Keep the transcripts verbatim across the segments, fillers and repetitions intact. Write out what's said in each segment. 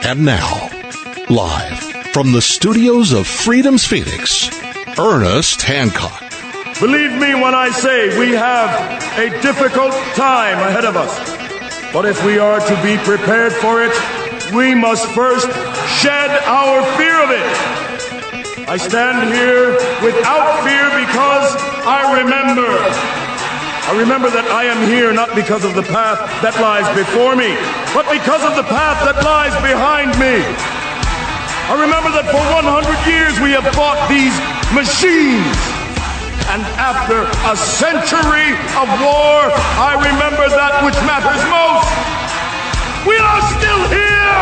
And now, live from the studios of Freedom's Phoenix, Ernest Hancock. Believe me when I say we have a difficult time ahead of us. But if we are to be prepared for it, we must first shed our fear of it. I stand here without fear because I remember. I remember that I am here not because of the path that lies before me, but because of the path that lies behind me. I remember that for one hundred years we have fought these machines. And after a century of war, I remember that which matters most. We are still here!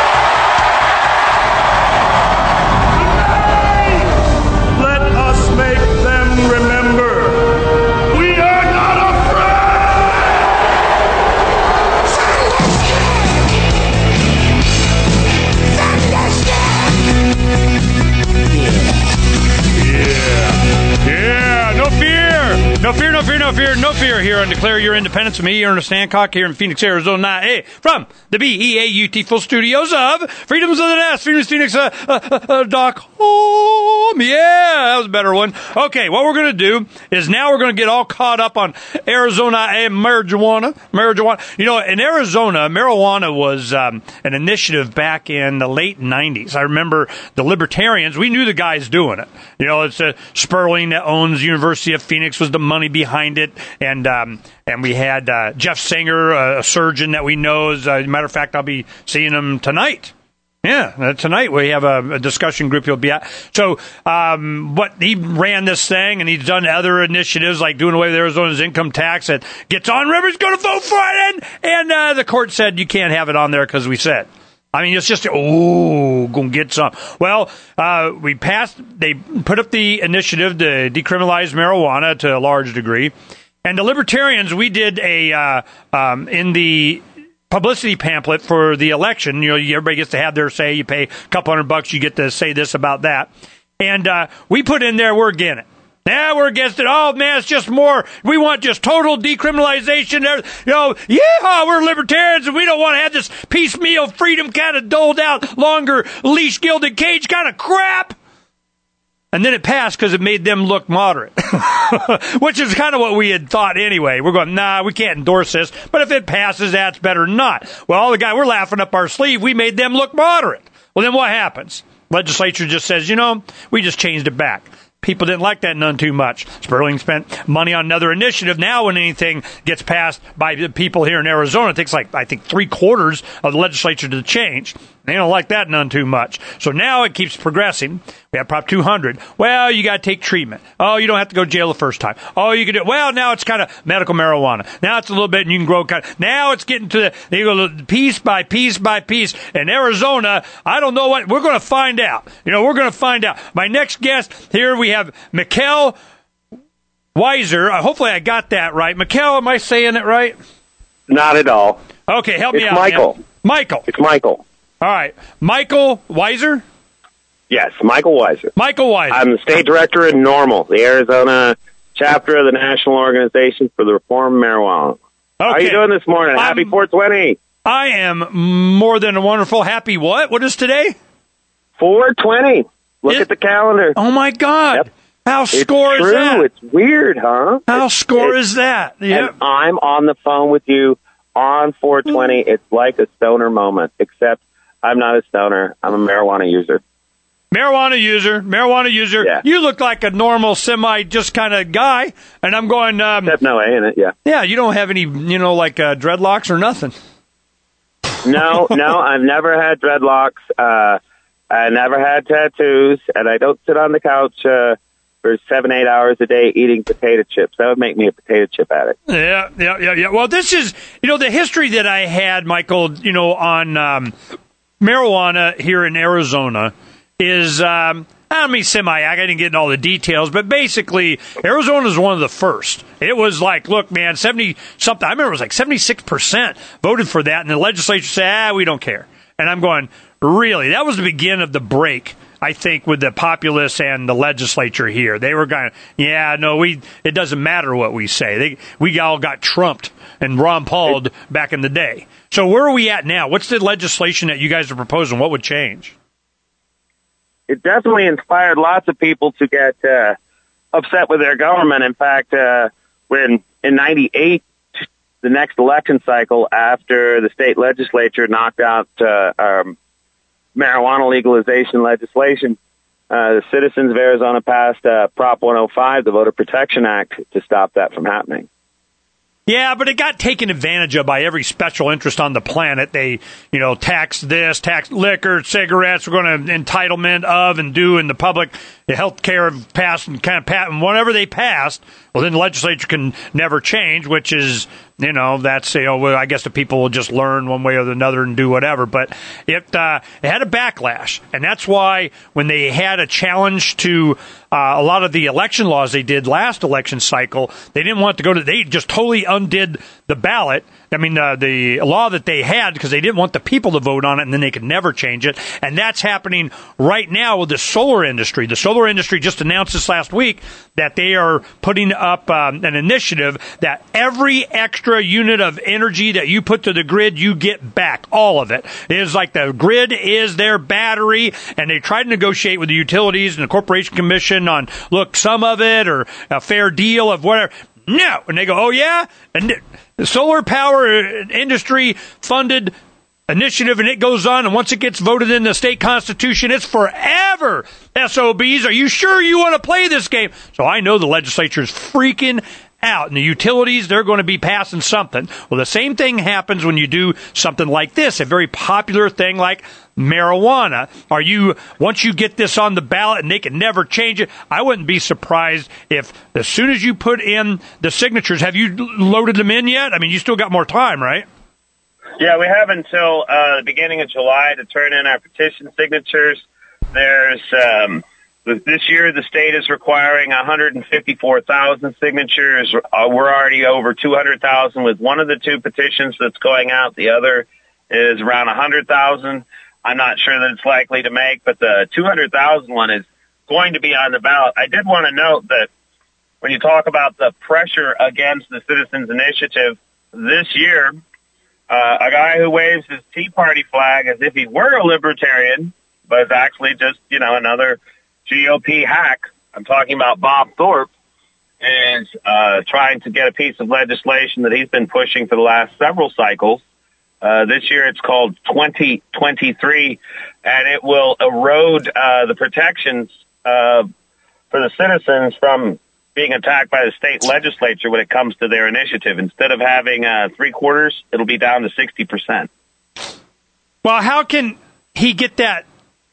Today, let us make them remember. We are not Yeah. Yeah, no fear. No fear, no fear, no fear, no fear here on Declare Your Independence. Me, Ernest Hancock, here in Phoenix, Arizona. Hey, from the B E A U T full studios of Freedoms of the Nest, Phoenix, Phoenix, uh, uh, uh, uh, Doc Home. Yeah, that was a better one. Okay, what we're going to do is now we're going to get all caught up on Arizona and marijuana. Marijuana. You know, in Arizona, marijuana was um, an initiative back in the late nineties. I remember the libertarians, we knew the guys doing it. You know, it's uh, Sperling that owns University of Phoenix was the money behind it, and um, and we had uh, Jeff Singer, uh, a surgeon that we know. As a matter of fact, I'll be seeing him tonight. Yeah, uh, tonight we have a, a discussion group he'll be at. So, um, what he ran this thing, and he's done other initiatives like doing away with Arizona's income tax. That gets on Rivers going to vote for it, and, and uh, the court said you can't have it on there because we said. I mean, it's just, oh, gonna get some. Well, uh, we passed, they put up the initiative to decriminalize marijuana to a large degree. And the libertarians, we did a, uh, um, in the publicity pamphlet for the election, you know, everybody gets to have their say. You pay a couple hundred bucks, you get to say this about that. And, uh, we put in there, we're against it. Yeah, we're against it. Oh, man, it's just more. We want just total decriminalization. You know, yeah, we're libertarians, and we don't want to have this piecemeal freedom kind of doled out, longer leash gilded cage kind of crap. And then it passed because it made them look moderate, which is kind of what we had thought anyway. We're going, nah, we can't endorse this. But if it passes, that's better than not. Well, all the guy, we're laughing up our sleeve. We made them look moderate. Well, then what happens? Legislature just says, you know, we just changed it back. People didn't like that none too much. Sperling spent money on another initiative. Now when anything gets passed by the people here in Arizona, it takes like, I think, three quarters of the legislature to change. They don't like that none too much. So now it keeps progressing. We have Prop two hundred. Well, you got to take treatment. Oh, you don't have to go to jail the first time. Oh, you can do, well, now it's kind of medical marijuana. Now it's a little bit and you can grow kind of, now it's getting to the, you go piece by piece by piece. In Arizona, I don't know what, we're going to find out. You know, we're going to find out. My next guest here, we have Mikkel Weiser. Uh, hopefully I got that right. Mikkel, am I saying it right? Not at all. Okay, help it's me out. Michael. Man. Michael. It's Michael. All right. Michael Weiser? Yes, Michael Weiser. Michael Weiser. I'm the state director in NORML, the Arizona chapter of the National Organization for the Reform of Marijuana. Okay. How are you doing this morning? I'm, Happy four twenty. I am more than wonderful. Happy what? What is today? four twenty. Look it, at the calendar. Oh, my God. Yep. How score it's is true. that? It's weird, huh? How it's, score it's, is that? Yep. And I'm on the phone with you on four twenty. It's like a stoner moment, except I'm not a stoner. I'm a marijuana user. Marijuana user, marijuana user. Yeah. You look like a normal, semi, just kind of guy, and I'm going. Um, Except no A in it, yeah. Yeah, you don't have any, you know, like uh, dreadlocks or nothing. No, no, I've never had dreadlocks. Uh, I never had tattoos, and I don't sit on the couch uh, for seven, eight hours a day eating potato chips. That would make me a potato chip addict. Yeah, yeah, yeah, yeah. Well, this is, you know, the history that I had, Michael, you know, on um, marijuana here in Arizona is, um, I mean, semi, I didn't get into all the details, but basically, Arizona is one of the first. It was like, look, man, seventy-something, I remember it was like seventy-six percent voted for that, and the legislature said, ah, we don't care. And I'm going, really? That was the beginning of the break I think, with the populace and the legislature here. They were going, yeah, no, we. It doesn't matter what we say. They, we all got trumped and Ron Paul'd back in the day. So where are we at now? What's the legislation that you guys are proposing? What would change? It definitely inspired lots of people to get uh, upset with their government. In fact, uh, when in ninety-eight, the next election cycle after the state legislature knocked out uh, um, marijuana legalization legislation, uh, the citizens of Arizona passed uh, Prop one oh five, the Voter Protection Act, to stop that from happening. Yeah, but it got taken advantage of by every special interest on the planet. They, you know, taxed this, taxed liquor, cigarettes. We're going to entitlement of and do in the public the health care passed and kind of pat and whatever they passed. Well, then the legislature can never change, which is, you know, that's, you know, well, I guess the people will just learn one way or another and do whatever. But it, uh, it had a backlash. And that's why when they had a challenge to uh, a lot of the election laws they did last election cycle, they didn't want to go to, they just totally undid the ballot. I mean, uh, the law that they had because they didn't want the people to vote on it and then they could never change it. And that's happening right now with the solar industry. The solar industry just announced this last week that they are putting up um, an initiative that every extra unit of energy that you put to the grid, you get back. All of it. It is like the grid is their battery, and they try to negotiate with the utilities and the Corporation Commission on, look, some of it or a fair deal of whatever. No. And they go, oh, yeah? And the solar power industry funded initiative, and it goes on, and once it gets voted in the state constitution, it's forever. S O Bs, are you sure you want to play this game? So I know the legislature is freaking out, and the utilities, they're going to be passing something. Well, the same thing happens when you do something like this, a very popular thing like marijuana. Are you, once you get this on the ballot and they can never change it, I wouldn't be surprised if as soon as you put in the signatures, have you loaded them in yet? I mean, you still got more time, right? Yeah, we have until uh, the beginning of July to turn in our petition signatures. There's, um, this year the state is requiring one hundred fifty-four thousand signatures. Uh, we're already over two hundred thousand with one of the two petitions that's going out. The other is around one hundred thousand. I'm not sure that it's likely to make, but the two hundred thousand one is going to be on the ballot. I did want to note that when you talk about the pressure against the Citizens Initiative this year, uh, a guy who waves his Tea Party flag as if he were a libertarian, but is actually just, you know, another G O P hack. I'm talking about Bob Thorpe, is uh, trying to get a piece of legislation that he's been pushing for the last several cycles. Uh, this year it's called twenty twenty-three, and it will erode uh, the protections uh, for the citizens from being attacked by the state legislature when it comes to their initiative. Instead of having uh, three quarters, it'll be down to sixty percent. Well, how can he get that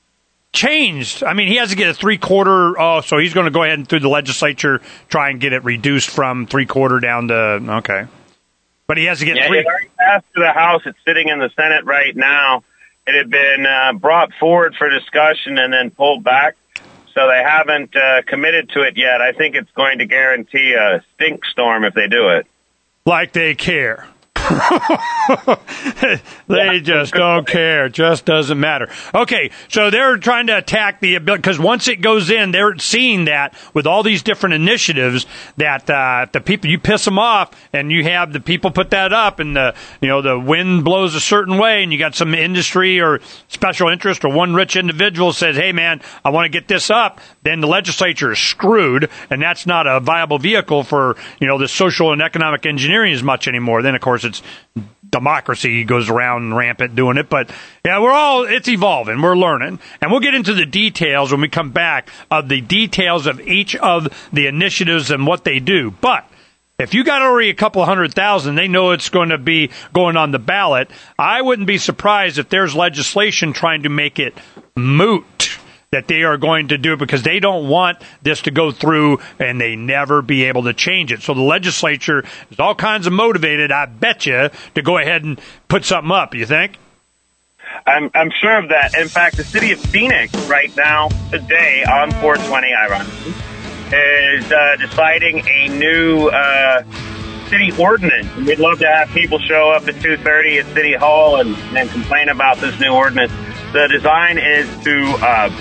changed? I mean, he has to get a three-quarter, oh, so he's going to go ahead and through the legislature try and get it reduced from three-quarter down to, okay. But he has to get yeah, three. It already passed to the House. It's sitting in the Senate right now. It had been uh, brought forward for discussion and then pulled back, so they haven't uh, committed to it yet. I think it's going to guarantee a stink storm if they do it. Like they care. They just don't care. It just doesn't matter. Okay, so they're trying to attack the ability, because once it goes in, they're seeing that with all these different initiatives that uh, the people, you piss them off, and you have the people put that up, and the, you know, the wind blows a certain way, and you got some industry or special interest or one rich individual says, hey, man, I want to get this up, then the legislature is screwed, and that's not a viable vehicle for, you know, the social and economic engineering as much anymore. Then, of course, it's democracy goes around rampant doing it. But yeah, we're all, it's evolving. We're learning. And we'll get into the details when we come back of the details of each of the initiatives and what they do. But if you got already a couple hundred thousand, they know it's going to be going on the ballot. I wouldn't be surprised if there's legislation trying to make it moot, that they are going to do it because they don't want this to go through and they never be able to change it. So the legislature is all kinds of motivated, I bet you, to go ahead and put something up, you think? I'm, I'm sure of that. In fact, the city of Phoenix right now, today, on four twenty, ironically, is uh, deciding a new uh, city ordinance. And we'd love to have people show up at two thirty at City Hall and, and complain about this new ordinance. The design is to uh,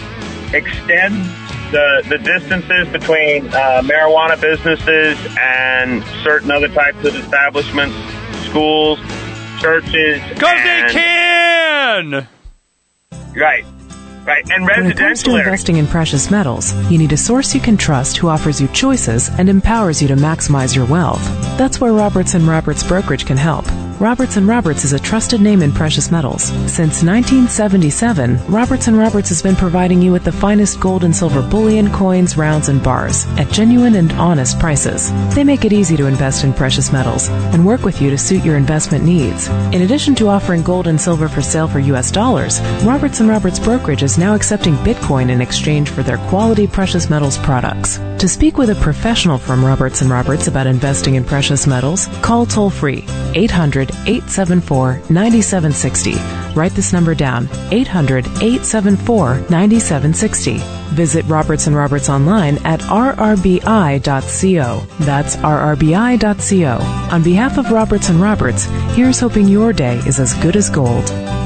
extend the the distances between uh, marijuana businesses and certain other types of establishments, schools, churches. Because they can! Right. Right. And When it comes to residential investing in precious metals, you need a source you can trust who offers you choices and empowers you to maximize your wealth. That's where Roberts and Roberts Brokerage can help. Roberts and Roberts is a trusted name in precious metals. Since nineteen seventy-seven, Roberts and Roberts has been providing you with the finest gold and silver bullion, coins, rounds, and bars at genuine and honest prices. They make it easy to invest in precious metals and work with you to suit your investment needs. In addition to offering gold and silver for sale for U S dollars, Roberts and Roberts Brokerage is now accepting Bitcoin in exchange for their quality precious metals products. To speak with a professional from Roberts and Roberts about investing in precious metals, call toll-free eight hundred, eight seven four, nine seven six zero. Write this number down, eight hundred, eight seven four, nine seven six zero. Visit Roberts and Roberts online at r r b i dot co. That's r r b i dot co. On behalf of Roberts and Roberts, here's hoping your day is as good as gold.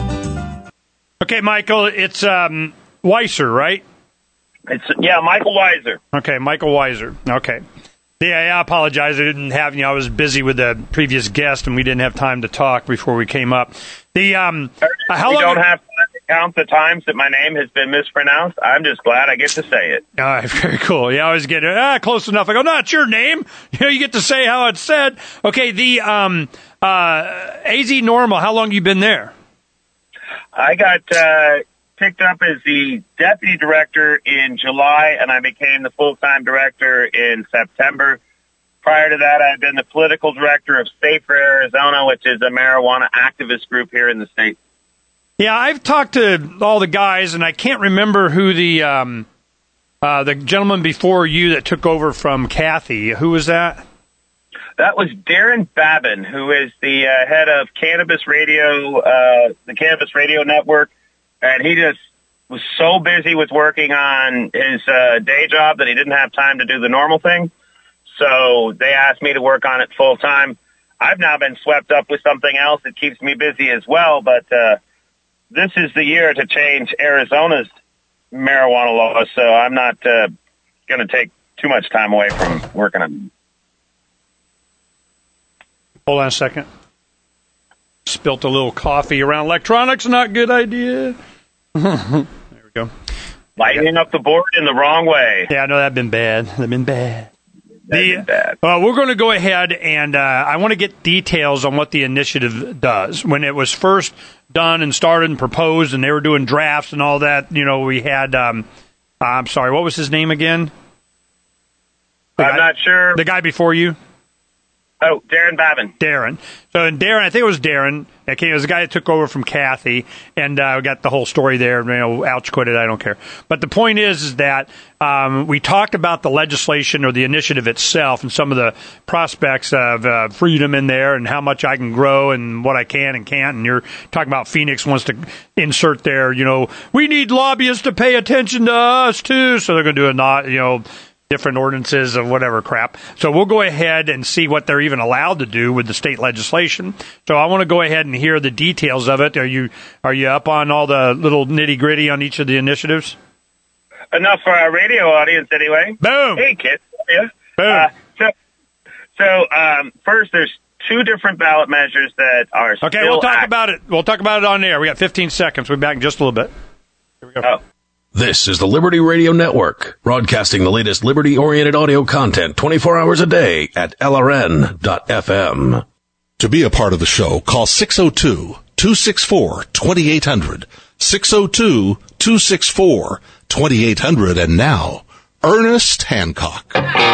Okay, Michael, it's um, Weiser, right? It's yeah, Michael Weiser. Okay, Michael Weiser. Okay. Yeah, I apologize. I didn't have, you know, I was busy with the previous guest, and we didn't have time to talk before we came up. The um, uh, how we long? don't have to count the times that my name has been mispronounced. I'm just glad I get to say it. All right, very cool. Yeah, I always get ah close enough. I go, no, it's your name. You know, you get to say how it's said. Okay, the um, uh, A Z Normal. How long you been there? I got uh, picked up as the deputy director in July, and I became the full-time director in September. Prior to that, I had been the political director of Safer Arizona, which is a marijuana activist group here in the state. Yeah, I've talked to all the guys, and I can't remember who the um, uh, the gentleman before you that took over from Kathy. Who was that? That was Darren Babin, who is the uh, head of Cannabis Radio, uh, the Cannabis Radio Network, and he just was so busy with working on his uh, day job that he didn't have time to do the normal thing. So they asked me to work on it full time. I've now been swept up with something else that keeps me busy as well, but uh, this is the year to change Arizona's marijuana laws, so I'm not uh, going to take too much time away from working on it. Hold on a second. Spilt a little coffee around electronics. Not a good idea. There we go. Lighting up the board in the wrong way. Yeah, I know that'd been bad. That'd been bad. That'd The, been bad. Uh, we're going to go ahead and uh, I want to get details on what the initiative does. When it was first done and started and proposed, and they were doing drafts and all that, you know, we had. Um, I'm sorry, what was his name again? The I'm guy, not sure. The guy before you. Oh, Darren Babin. Darren. So, and Darren, I think it was Darren. Okay, it was the guy that took over from Kathy, and uh, we got the whole story there. You know, ouch, quit it. I don't care. But the point is, is that um, we talked about the legislation or the initiative itself and some of the prospects of uh, freedom in there and how much I can grow and what I can and can't. And you're talking about Phoenix wants to insert there. You know, we need lobbyists to pay attention to us too, so they're going to do a not, you know. different ordinances of whatever crap. So we'll go ahead and see what they're even allowed to do with the state legislation. So I want to go ahead and hear the details of it. Are you are you up on all the little nitty gritty on each of the initiatives? Enough for our radio audience, anyway. Boom. Hey, kids. Yeah. Boom. Uh, so, so um, first, there's two different ballot measures that are. Okay, still we'll talk act- about it. We'll talk about it on air. We got fifteen seconds. We'll be back in just a little bit. Here we go. Oh. This is the Liberty Radio Network, broadcasting the latest liberty-oriented audio content twenty-four hours a day at L R N dot F M. To be a part of the show, call six oh two, two six four, two eight hundred, six oh two, two six four, two eight hundred, and now, Ernest Hancock.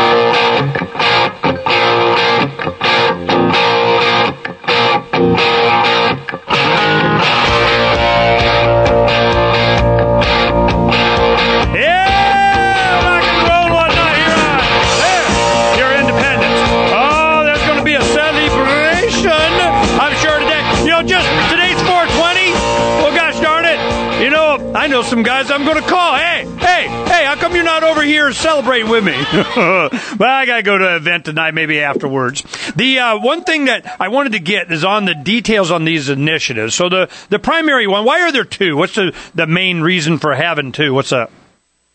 I know some guys I'm going to call. Hey, hey, hey, how come you're not over here celebrating with me? Well, I got to go to an event tonight, maybe afterwards. The uh, one thing that I wanted to get is on the details on these initiatives. So the, the primary one, why are there two? What's the, the main reason for having two? What's up?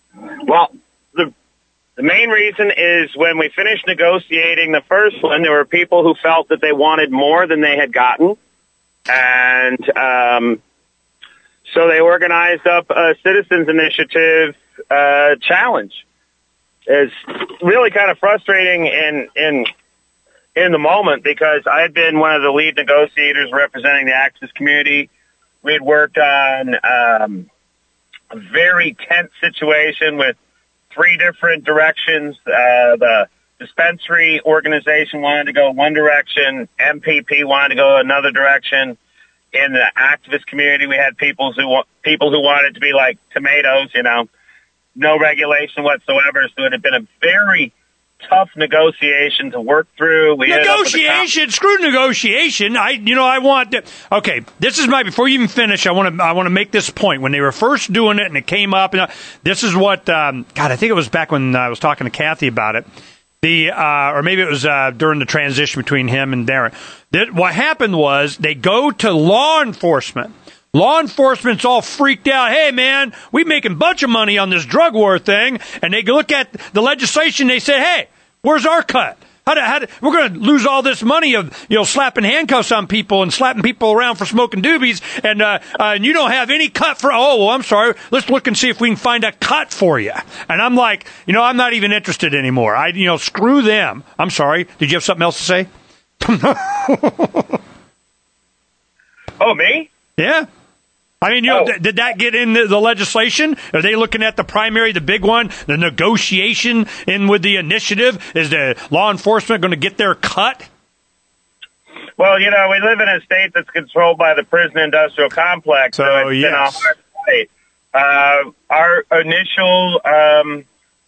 Well, the the main reason is when we finished negotiating the first one, there were people who felt that they wanted more than they had gotten. And um, so they organized up a citizens initiative uh, challenge. It's really kind of frustrating in, in, in the moment because I had been one of the lead negotiators representing the activist community. We had worked on um, a very tense situation with three different directions. Uh, the dispensary organization wanted to go one direction. M P P wanted to go another direction. In the activist community, we had people who people who wanted to be like tomatoes, you know, no regulation whatsoever. So it had been a very tough negotiation to work through. We negotiation, screw negotiation. I, you know, I want to, okay. This is my before you even finish. I want to, I want to make this point. When they were first doing it, and it came up, and this is what, um, God, I think it was back when I was talking to Kathy about it. The, uh, or maybe it was uh, during the transition between him and Darren. That what happened was they go to law enforcement. Law enforcement's all freaked out. Hey, man, we making a bunch of money on this drug war thing. And they look at the legislation. They say, hey, where's our cut? How do, how do, we're going to lose all this money of, you know, slapping handcuffs on people and slapping people around for smoking doobies. And, uh, uh, and you don't have any cut for, oh, well, I'm sorry. Let's look and see if we can find a cut for you. And I'm like, you know, I'm not even interested anymore. I, you know, screw them. I'm sorry. Did you have something else to say? Oh, me? Yeah. I mean, you know, oh. th- did that get in the, the legislation? Are they looking at the primary, the big one, the negotiation in with the initiative? Is the law enforcement going to get their cut? Well, you know, we live in a state that's controlled by the prison industrial complex, so, so it's yes. been a hard fight. Uh, our initial, um,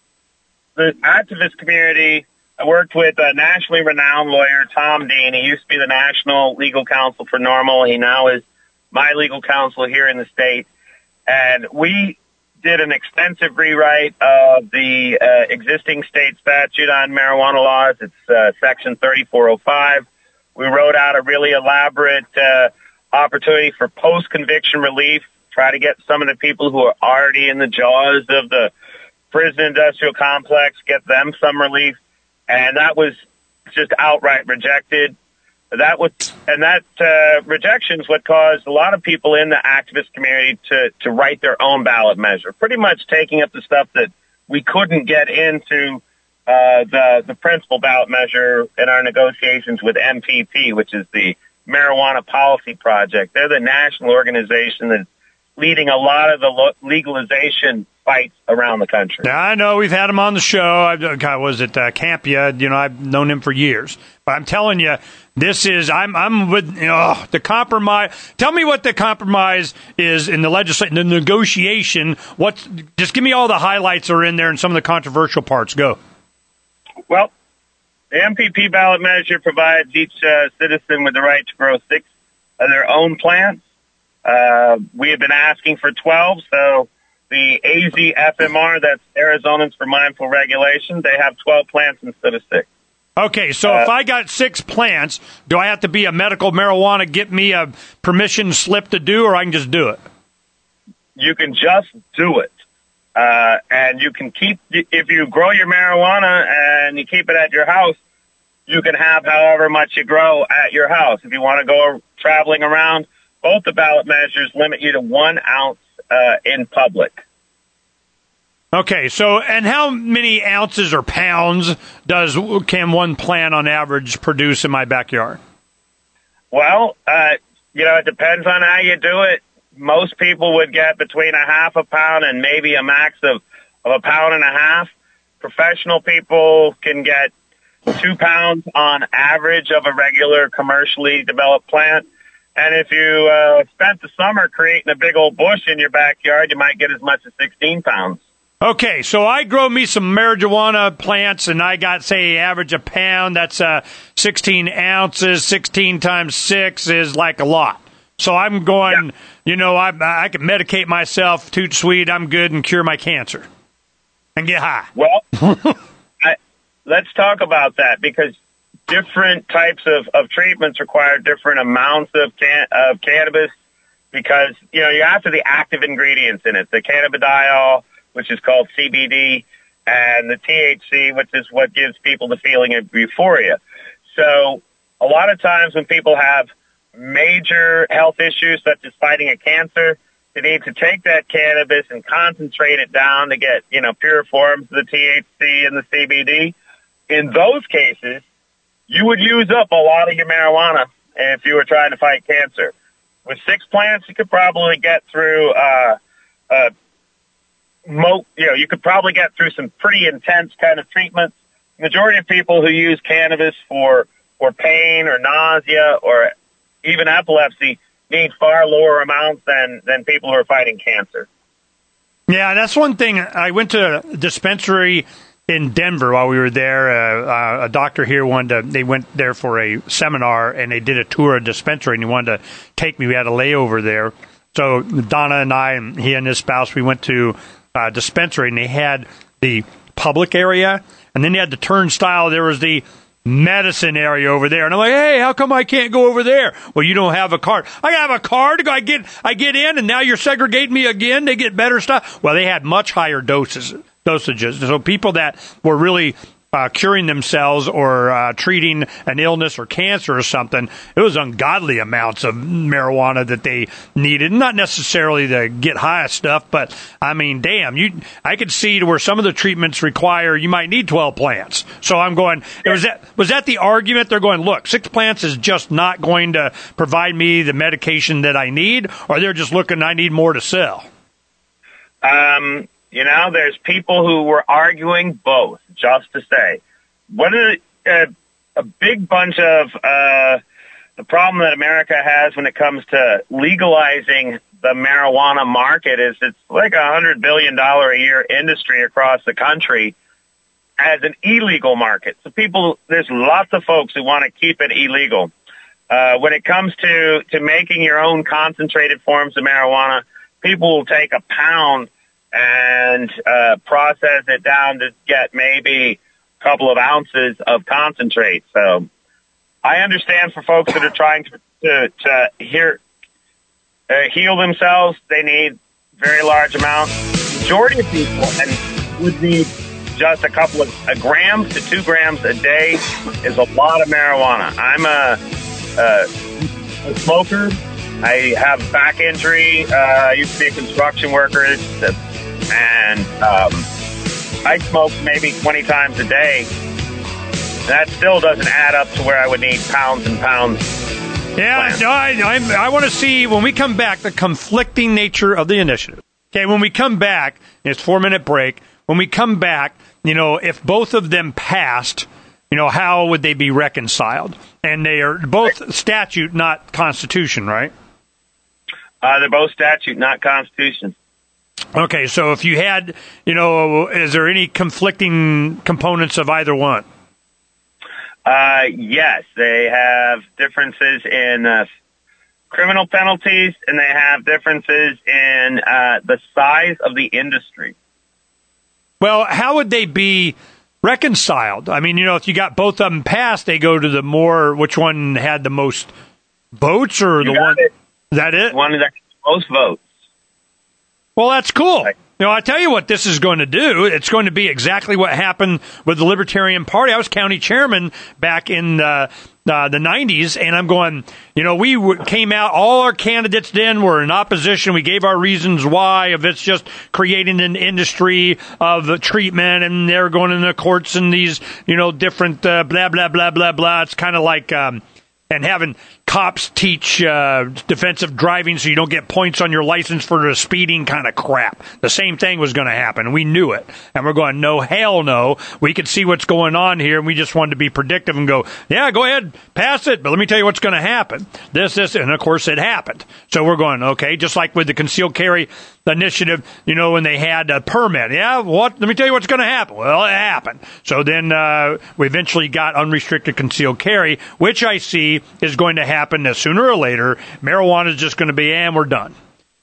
the activist community, I worked with a nationally renowned lawyer, Tom Dean. He used to be the national legal counsel for NORML. He now is my legal counsel here in the state, and we did an extensive rewrite of the uh, existing state statute on marijuana laws. It's uh, section thirty-four oh five. We wrote out a really elaborate uh, opportunity for post-conviction relief, try to get some of the people who are already in the jaws of the prison industrial complex, get them some relief, and that was just outright rejected. That was, and that uh, rejection is what caused a lot of people in the activist community to, to write their own ballot measure, pretty much taking up the stuff that we couldn't get into uh, the the principal ballot measure in our negotiations with M P P, which is the Marijuana Policy Project. They're the national organization that's leading a lot of the lo- legalization fights around the country. Yeah, I know. We've had him on the show. I God, was it uh, Campia? You know, I've known him for years. But I'm telling you, this is, I'm I'm with, you know, the compromise. Tell me what the compromise is in the legislation, the negotiation. What's, just give me all the highlights that are in there and some of the controversial parts. Go. Well, the M P P ballot measure provides each uh, citizen with the right to grow six of their own plants. Uh, we have been asking for twelve, so the A Z F M R, that's Arizonans for Mindful Regulation, they have twelve plants instead of six. Okay, so uh, if I got six plants, do I have to be a medical marijuana, get me a permission slip to do, or I can just do it? You can just do it. Uh, and you can keep, if you grow your marijuana and you keep it at your house, you can have however much you grow at your house. If you want to go traveling around, both the ballot measures limit you to one ounce uh, in public. Okay, so, and how many ounces or pounds does can one plant on average produce in my backyard? Well, uh, you know, it depends on how you do it. Most people would get between a half a pound and maybe a max of, of a pound and a half. Professional people can get two pounds on average of a regular commercially developed plant. And if you uh, spent the summer creating a big old bush in your backyard, you might get as much as sixteen pounds. Okay, so I grow me some marijuana plants, and I got, say, average a pound. That's uh, sixteen ounces. sixteen times six is like a lot. So I'm going, yeah. you know, I I can medicate myself, toot sweet, I'm good, and cure my cancer. And get high. Well, I, let's talk about that, because different types of, of treatments require different amounts of can, of cannabis, because, you know, you're after the active ingredients in it, the cannabidiol, which is called C B D, and the T H C, which is what gives people the feeling of euphoria. So a lot of times when people have major health issues, such as fighting a cancer, they need to take that cannabis and concentrate it down to get, you know, pure forms of the T H C and the C B D. In those cases, you would use up a lot of your marijuana if you were trying to fight cancer. With six plants, you could probably get through, uh, uh, mo- you know, you could probably get through some pretty intense kind of treatments. The majority of people who use cannabis for, for pain or nausea or even epilepsy need far lower amounts than, than people who are fighting cancer. Yeah, that's one thing. I went to a dispensary in Denver while we were there. Uh, uh, a doctor here wanted to, they went there for a seminar and they did a tour of dispensary and he wanted to take me. We had a layover there. So Donna and I and he and his spouse, we went to a dispensary and they had the public area and then they had the turnstile. There was the medicine area over there. And I'm like, hey, how come I can't go over there? Well, you don't have a card. I have a card. I get, I get in and now you're segregating me again. They get better stuff. Well, they had much higher doses. dosages. So people that were really uh, curing themselves or uh, treating an illness or cancer or something, it was ungodly amounts of marijuana that they needed. Not necessarily to get high stuff, but I mean, damn, you. I could see to where some of the treatments require you might need twelve plants. So I'm going. Was that was that the argument? They're going, look, six plants is just not going to provide me the medication that I need, or they're just looking, I need more to sell. Um. You know, there's people who were arguing both, just to say. What is uh, a big bunch of uh, the problem that America has when it comes to legalizing the marijuana market is it's like a one hundred billion dollars a year industry across the country as an illegal market. So people, there's lots of folks who want to keep it illegal. Uh, when it comes to, to making your own concentrated forms of marijuana, people will take a pound and uh, process it down to get maybe a couple of ounces of concentrate. So I understand for folks that are trying to to, to hear, uh, heal themselves, they need very large amounts. The majority of people and would need just a couple of a grams to two grams a day is a lot of marijuana. I'm a, a, a smoker. I have a back injury. Uh, I used to be a construction worker. It's, And um, I smoke maybe twenty times a day. That still doesn't add up to where I would need pounds and pounds. Yeah, no, I, I, I want to see, when we come back, the conflicting nature of the initiative. Okay, when we come back, it's a four-minute break. When we come back, you know, if both of them passed, you know, how would they be reconciled? And they are both right. Statute, not Constitution, right? Uh, they're both statute, not Constitution. Okay, so if you had, you know, is there any conflicting components of either one? Uh, yes, they have differences in uh, criminal penalties, and they have differences in uh, the size of the industry. Well, how would they be reconciled? I mean, you know, if you got both of them passed, they go to the more, which one had the most votes, or you the one, it. Is that it? One that got the most votes. Well, that's cool. You know, I tell you what this is going to do. It's going to be exactly what happened with the Libertarian Party. I was county chairman back in uh, uh, the nineties, and I'm going, you know, we w- came out, all our candidates then were in opposition. We gave our reasons why, of it's just creating an industry of treatment, and they're going in the courts and these, you know, different uh, blah, blah, blah, blah, blah. It's kind of like... Um, and having cops teach uh, defensive driving so you don't get points on your license for the speeding kind of crap. The same thing was going to happen. We knew it. And we're going, no, hell no. We could see what's going on here, and we just wanted to be predictive and go, yeah, go ahead, pass it, but let me tell you what's going to happen. This, this, and of course it happened. So we're going, okay, just like with the concealed carry initiative, you know, when they had a permit. Yeah, what? Let me tell you what's going to happen. Well, it happened. So then uh, we eventually got unrestricted concealed carry, which I see is going to happen as sooner or later. Marijuana is just going to be, and we're done.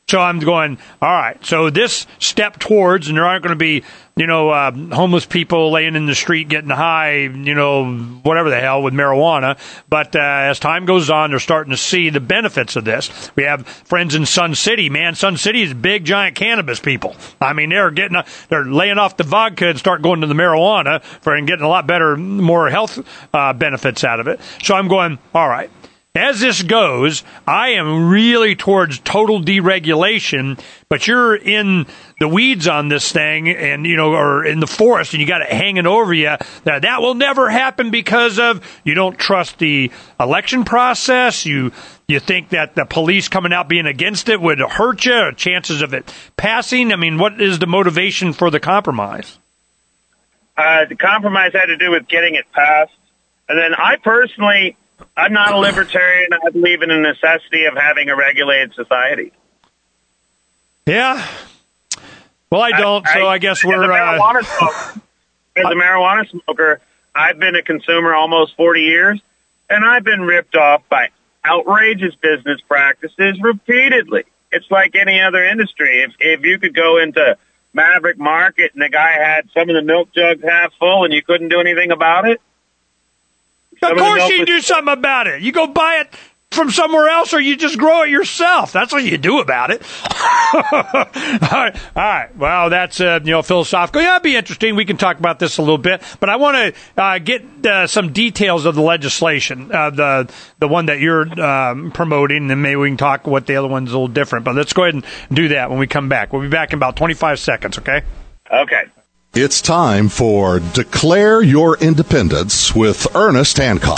So I'm going, all right, so this step towards, and there aren't going to be, you know, uh, homeless people laying in the street getting high, you know, whatever the hell with marijuana. But uh, as time goes on, they're starting to see the benefits of this. We have friends in Sun City, man. Sun City is big, giant cannabis people. I mean, they're getting, a, they're laying off the vodka and start going to the marijuana for and getting a lot better, more health uh, benefits out of it. So I'm going, all right. As this goes, I am really towards total deregulation, but you're in the weeds on this thing and, you know, or in the forest and you got it hanging over you. That, that will never happen because of you don't trust the election process. You, you think that the police coming out being against it would hurt you, or chances of it passing. I mean, what is the motivation for the compromise? Uh, the compromise had to do with getting it passed. And then I personally, I'm not a libertarian. I believe in the necessity of having a regulated society. Yeah. Well, I don't, I, so I, I guess we're... As a marijuana, uh, smoker, as a marijuana smoker, I've been a consumer almost forty years, and I've been ripped off by outrageous business practices repeatedly. It's like any other industry. If, if you could go into Maverick Market and the guy had some of the milk jugs half full and you couldn't do anything about it, of course you do something about it. You go buy it from somewhere else or you just grow it yourself. That's what you do about it. all right. All right. Well, that's, uh, you know, philosophical. Yeah, it'd be interesting. We can talk about this a little bit. But I want to uh, get uh, some details of the legislation, uh, the the one that you're um, promoting, and maybe we can talk what the other one's a little different. But let's go ahead and do that when we come back. We'll be back in about twenty-five seconds, okay? Okay. It's time for Declare Your Independence with Ernest Hancock.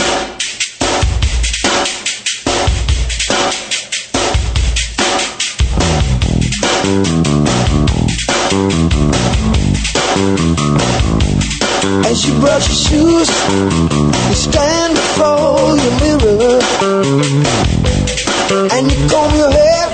As you brush your shoes, you stand before your mirror, and you comb your hair,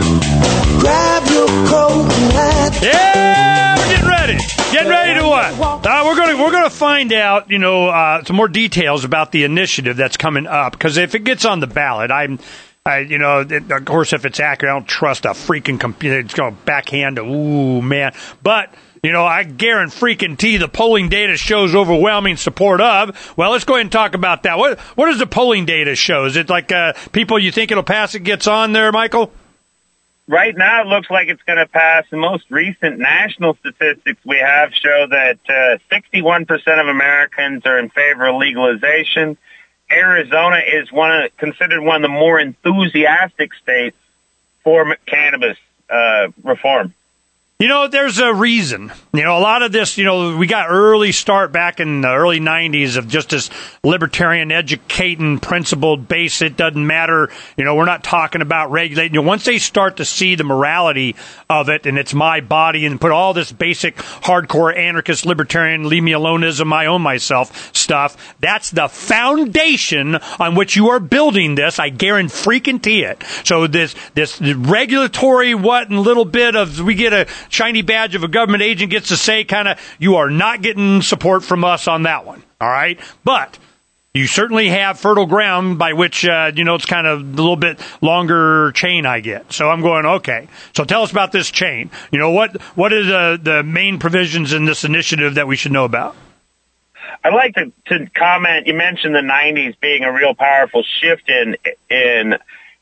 grab your coat and hat. Yeah, we're getting ready. Getting ready to what? Uh, we're going to we're going to find out, you know, uh, some more details about the initiative that's coming up. Because if it gets on the ballot, I'm, I, you know, it, of course, if it's accurate, I don't trust a freaking computer. It's going to backhand. Ooh, man. But you know, I guarantee the polling data shows overwhelming support of. Well, let's go ahead and talk about that. What what does the polling data show? Is it like uh, people you think it'll pass? It gets on there, Michael? Right now, it looks like it's going to pass. The most recent national statistics we have show that uh, sixty-one percent of Americans are in favor of legalization. Arizona is one of, considered one of the more enthusiastic states for cannabis uh, reform. You know, there's a reason. You know, a lot of this, you know, we got early start back in the early nineties of just this libertarian educating principled base. It doesn't matter. You know, we're not talking about regulating. You know, once they start to see the morality of it and it's my body and put all this basic hardcore anarchist libertarian leave me aloneism, I own myself stuff, that's the foundation on which you are building this. I guarantee it. So this, this regulatory what and little bit of, we get a shiny badge of a government agent gets to say kind of, you are not getting support from us on that one. All right. But you certainly have fertile ground by which, uh, you know, it's kind of a little bit longer chain I get. So I'm going, okay. So tell us about this chain. You know, what, what are the, the main provisions in this initiative that we should know about? I'd like to, to comment. You mentioned the nineties being a real powerful shift in, in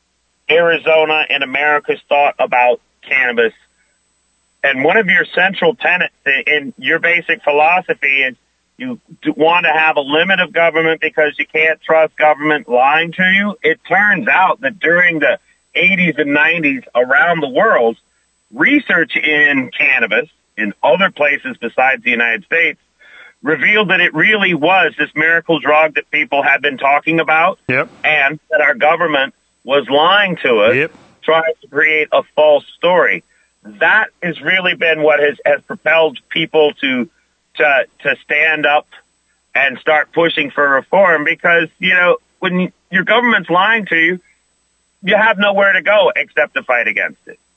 Arizona and America's thought about cannabis. And one of your central tenets in your basic philosophy is you want to have a limit of government because you can't trust government lying to you. It turns out that during the eighties and nineties around the world, research in cannabis in other places besides the United States revealed that it really was this miracle drug that people had been talking about, yep. and that our government was lying to us, yep. trying to create a false story. That has really been what has, has propelled people to, to, to stand up and start pushing for reform because, you know, when your government's lying to you, you have nowhere to go except to fight against it.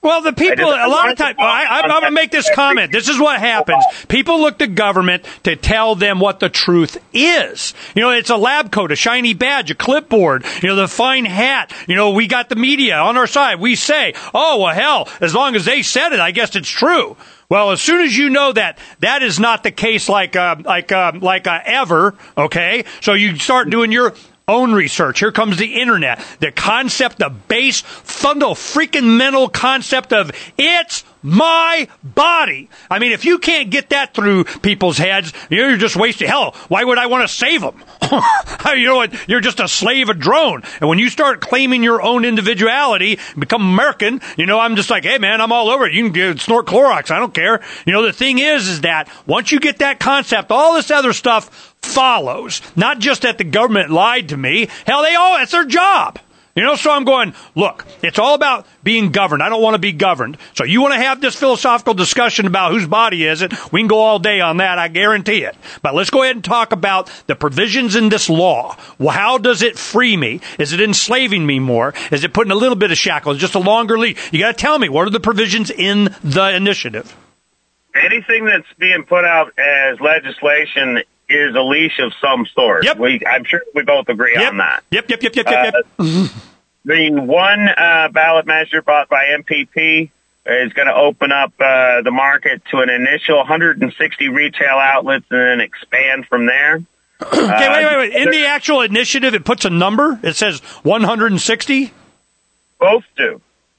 Well, the people, just, a lot of times, I, I'm, I'm going to make this comment. This is what happens. People look to government to tell them what the truth is. You know, it's a lab coat, a shiny badge, a clipboard, you know, the fine hat. You know, we got the media on our side. We say, oh, well, hell, as long as they said it, I guess it's true. Well, as soon as you know that that is not the case like, uh, like, uh, like uh, ever, okay, so you start doing your own research. Here comes the internet. The concept, the base, fundamental, freaking mental concept of it's my body. I mean, if you can't get that through people's heads, you're just wasting. Hell, why would I want to save them? You know what? You're just a slave, a drone. And when you start claiming your own individuality, become American, you know, I'm just like, hey, man, I'm all over it. You can get, snort Clorox. I don't care. You know, the thing is, is that once you get that concept, all this other stuff follows. Not just that the government lied to me. Hell, they all, it's their job. You know, so I'm going, look, it's all about being governed. I don't want to be governed. So you want to have this philosophical discussion about whose body is it? We can go all day on that, I guarantee it. But let's go ahead and talk about the provisions in this law. Well, how does it free me? Is it enslaving me more? Is it putting a little bit of shackles, just a longer lead? You got to tell me, what are the provisions in the initiative? Anything that's being put out as legislation is a leash of some sort. Yep. We, I'm sure we both agree yep. on that. Yep, yep, yep, yep, yep, yep. Uh, the one uh, ballot measure brought by M P P is going to open up uh, the market to an initial one hundred sixty retail outlets and then expand from there. Okay, uh, wait, wait, wait. In the actual initiative, it puts a number. It says one hundred sixty? Both do.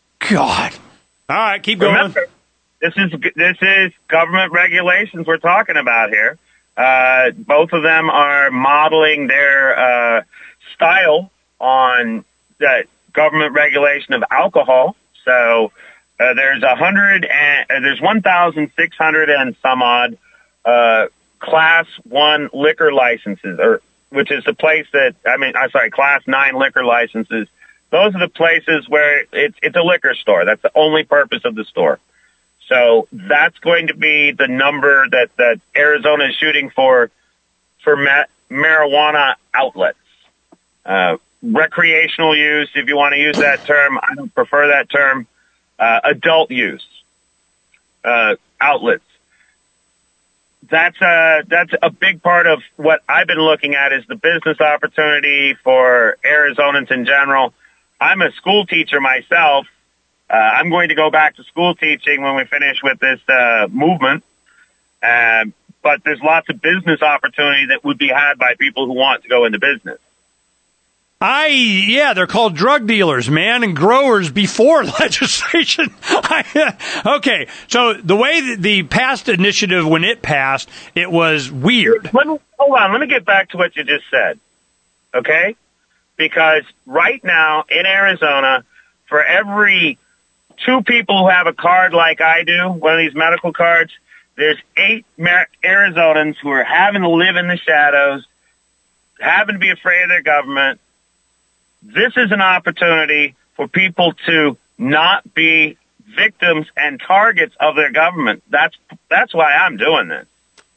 God. All right, keep going. Remember, this is this is government regulations we're talking about here. Uh, both of them are modeling their uh, style on the government regulation of alcohol. So uh, there's a hundred and uh, there's one thousand six hundred and some odd uh, class one liquor licenses, or which is the place that I mean, I'm sorry, class nine liquor licenses. Those are the places where it's it's a liquor store. That's the only purpose of the store. So that's going to be the number that, that Arizona is shooting for for ma- marijuana outlets. Uh, recreational use, if you want to use that term. I don't prefer that term. Uh, adult use uh, outlets. That's a, that's a big part of what I've been looking at is the business opportunity for Arizonans in general. I'm a school teacher myself. Uh, I'm going to go back to school teaching when we finish with this uh, movement. Uh, but there's lots of business opportunity that would be had by people who want to go into business. I, yeah, they're called drug dealers, man, and growers before legislation. I, okay, so the way that the past initiative, when it passed, it was weird. Let me, hold on, let me get back to what you just said, okay? Because right now in Arizona, for every two people who have a card like I do, one of these medical cards, there's eight Mar- Arizonans who are having to live in the shadows, having to be afraid of their government. This is an opportunity for people to not be victims and targets of their government. That's that's why I'm doing this.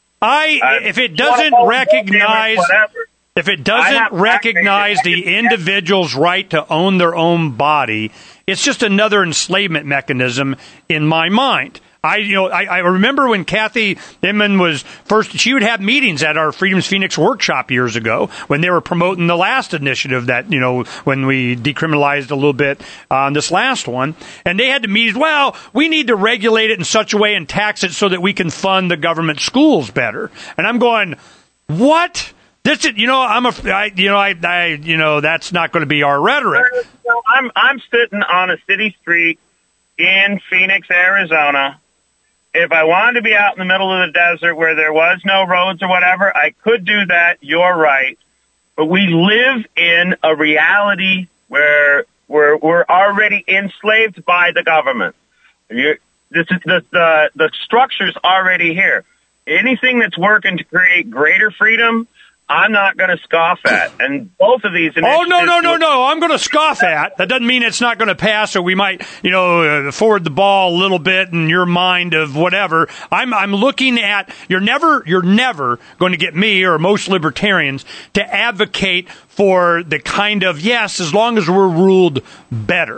I uh, if it doesn't recognize if it doesn't recognize the individual's right to own their own body, it's just another enslavement mechanism in my mind. I, you know, I, I remember when Kathy Inman was first, she would have meetings at our Freedom's Phoenix workshop years ago when they were promoting the last initiative that, you know, when we decriminalized a little bit on this last one. And they had to meet, well, we need to regulate it in such a way and tax it so that we can fund the government schools better. And I'm going, what? This is, you know, I'm a, I, you know, I, I, you know, that's not going to be our rhetoric. I'm, I'm sitting on a city street in Phoenix, Arizona. If I wanted to be out in the middle of the desert where there was no roads or whatever, I could do that. You're right. But we live in a reality where we're, we're already enslaved by the government. You're, this is the, the, the structure's already here. Anything that's working to create greater freedom, I'm not going to scoff at. And both of these initiatives... Oh, no, no, no, no. I'm going to scoff at. That doesn't mean it's not going to pass, or we might, you know, forward the ball a little bit in your mind of whatever. I'm I'm looking at... You're never, you're never going to get me or most libertarians to advocate for the kind of, yes, as long as we're ruled better.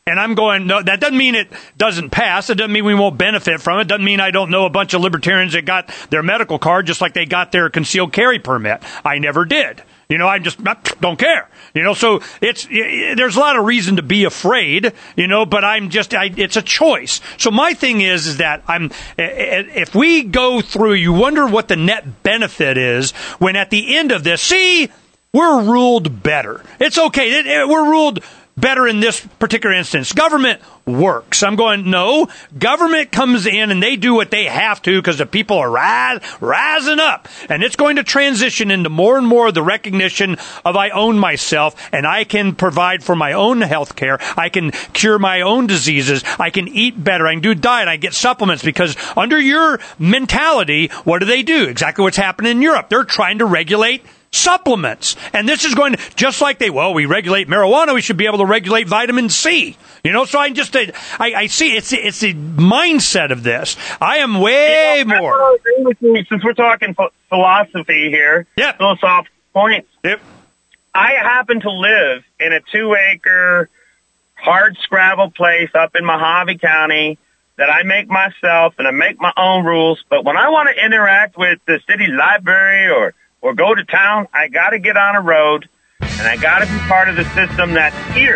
And I'm going, no, that doesn't mean it doesn't pass. It doesn't mean we won't benefit from it. It doesn't mean I don't know a bunch of libertarians that got their medical card just like they got their concealed carry permit. I never did. You know, I just don't care. You know, so it's there's a lot of reason to be afraid, you know, but I'm just, I, it's a choice. So my thing is, is that I'm, if we go through, you wonder what the net benefit is when at the end of this, see, we're ruled better. It's okay. We're ruled better in this particular instance. Government works. I'm going, no. Government comes in and they do what they have to because the people are rise, rising up. And it's going to transition into more and more of the recognition of I own myself and I can provide for my own health care. I can cure my own diseases. I can eat better. I can do diet. I can get supplements because under your mentality, what do they do? Exactly what's happening in Europe. They're trying to regulate supplements. And this is going to, just like they, well, we regulate marijuana, we should be able to regulate vitamin C. You know, so I just, I, I see it's, it's the mindset of this. I am way you know, more. I agree with you, since we're talking ph- philosophy here, yep. philosophical points. Yep. I happen to live in a two acre hard scrabble place up in Mojave County that I make myself and I make my own rules. But when I want to interact with the city library or or go to town, I got to get on a road, and I got to be part of the system that's here.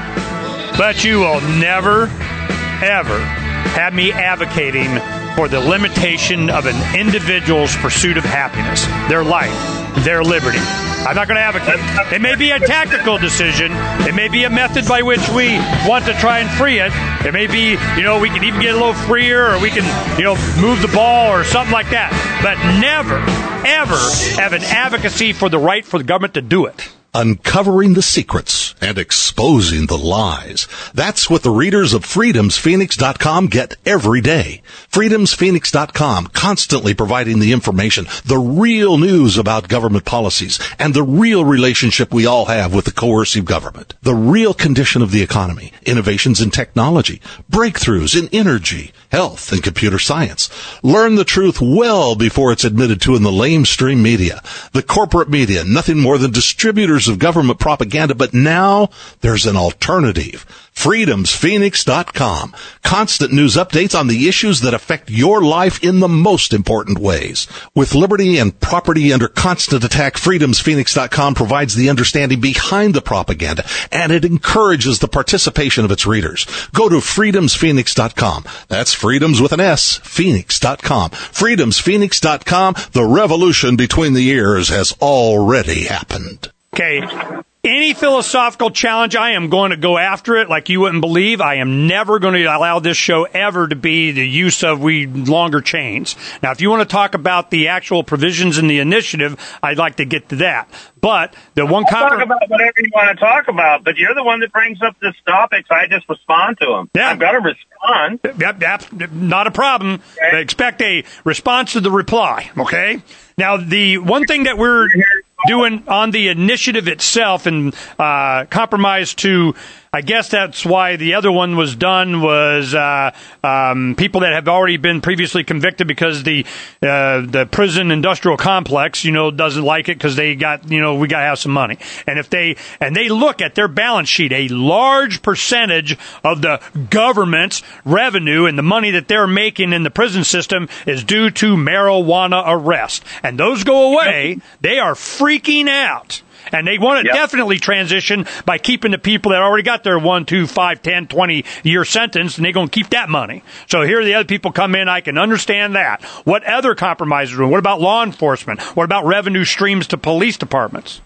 But you will never, ever have me advocating for the limitation of an individual's pursuit of happiness, their life, their liberty. I'm not going to advocate. It may be a tactical decision. It may be a method by which we want to try and free it. It may be, you know, we can even get a little freer or we can, you know, move the ball or something like that. But never, ever have an advocacy for the right for the government to do it. Uncovering the secrets and exposing the lies. That's what the readers of freedoms phoenix dot com get every day. freedoms phoenix dot com, constantly providing the information, the real news about government policies, and the real relationship we all have with the coercive government. The real condition of the economy, innovations in technology, breakthroughs in energy, health, and computer science. Learn the truth well before it's admitted to in the lamestream media. The corporate media, nothing more than distributors of government propaganda, but now there's an alternative. freedoms phoenix dot com. Constant news updates on the issues that affect your life in the most important ways. With liberty and property under constant attack, freedoms phoenix dot com provides the understanding behind the propaganda, and it encourages the participation of its readers. Go to freedoms phoenix dot com. That's freedoms with an S, phoenix dot com. freedoms phoenix dot com. The revolution between the ears has already happened. Okay, any philosophical challenge, I am going to go after it like you wouldn't believe. I am never going to allow this show ever to be the use of we longer chains. Now, if you want to talk about the actual provisions in the initiative, I'd like to get to that. But the one I'll comprom- talk about whatever you want to talk about, but you're the one that brings up this topic, so I just respond to them. Yeah. I've got to respond. Yep, yep, not a problem. Okay. Expect a response to the reply, okay? Now, the one thing that we're doing on the initiative itself and uh, compromise to, I guess that's why the other one was done, was uh, um, people that have already been previously convicted because the uh, the prison industrial complex, you know, doesn't like it because they got, you know, we got to have some money. And if they, and they look at their balance sheet, a large percentage of the government's revenue and the money that they're making in the prison system is due to marijuana arrest. And those go away, they are freaking out. And they want to yep. definitely transition by keeping the people that already got their one, two, five, ten, twenty year sentence, and they're going to keep that money. So here the other people come in. I can understand that. What other compromises are? What about law enforcement? What about revenue streams to police departments?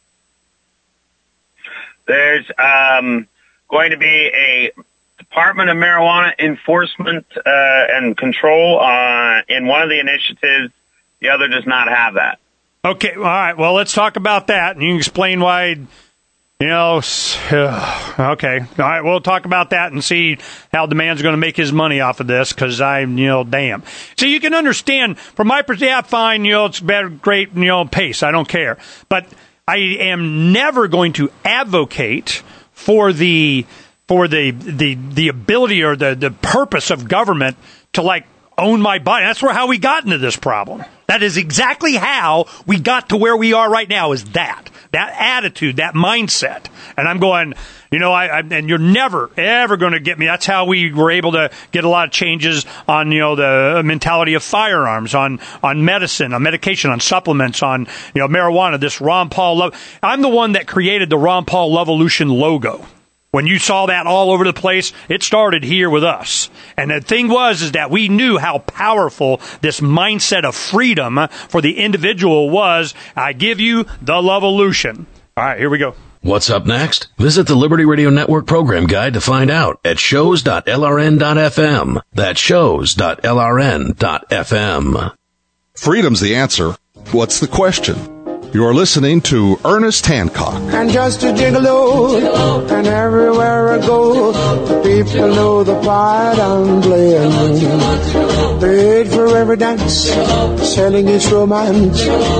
There's um, going to be a Department of Marijuana Enforcement uh, and Control uh, in one of the initiatives. The other does not have that. Okay, all right. Well, let's talk about that, and you can explain why, you know, uh, okay. All right, we'll talk about that and see how the man's going to make his money off of this, because I, you know, damn. So you can understand, from my perspective, yeah, fine, you know, it's better, great, you know, pace. I don't care. But I am never going to advocate for the for the the, the ability or the, the purpose of government to, like, own my body. That's where how we got into this problem. That is exactly how we got to where we are right now, is that. that attitude, that mindset. And I'm going, you know, I, I and you're never, ever going to get me. That's how we were able to get a lot of changes on, you know, the mentality of firearms, on, on medicine, on medication, on supplements, on, you know, marijuana, this Ron Paul Love. I'm the one that created the Ron Paul Levolution logo. When you saw that all over the place, it started here with us. And the thing was is that we knew how powerful this mindset of freedom for the individual was. I give you the Levolution. All right, here we go. What's up next? Visit the Liberty Radio Network program guide to find out at shows dot L R N dot F M. That's shows dot L R N dot F M. Freedom's the answer. What's the question? You're listening to Ernest Hancock. And just a gigolo, and everywhere I go, the people know the part I'm playing. Paid for every dance, selling its romance.